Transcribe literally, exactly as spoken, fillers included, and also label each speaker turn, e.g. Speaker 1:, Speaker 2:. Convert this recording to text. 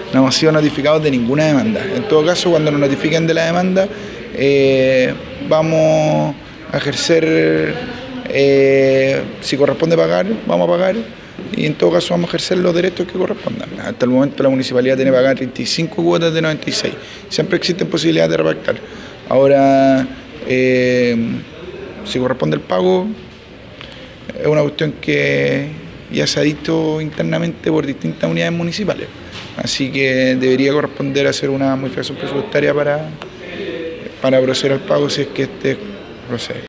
Speaker 1: no hemos sido notificados de ninguna demanda. En todo caso, cuando nos notifiquen de la demanda, eh, vamos a ejercer, eh, si corresponde pagar, vamos a pagar, y en todo caso vamos a ejercer los derechos que correspondan. Hasta el momento la municipalidad tiene que pagar treinta y cinco cuotas de noventa y seis. Siempre existen posibilidades de repactar. Ahora, eh, si corresponde el pago, es una cuestión que ya se ha dicho internamente por distintas unidades municipales. Así que debería corresponder hacer una modificación presupuestaria para, para proceder al pago si es que este procede.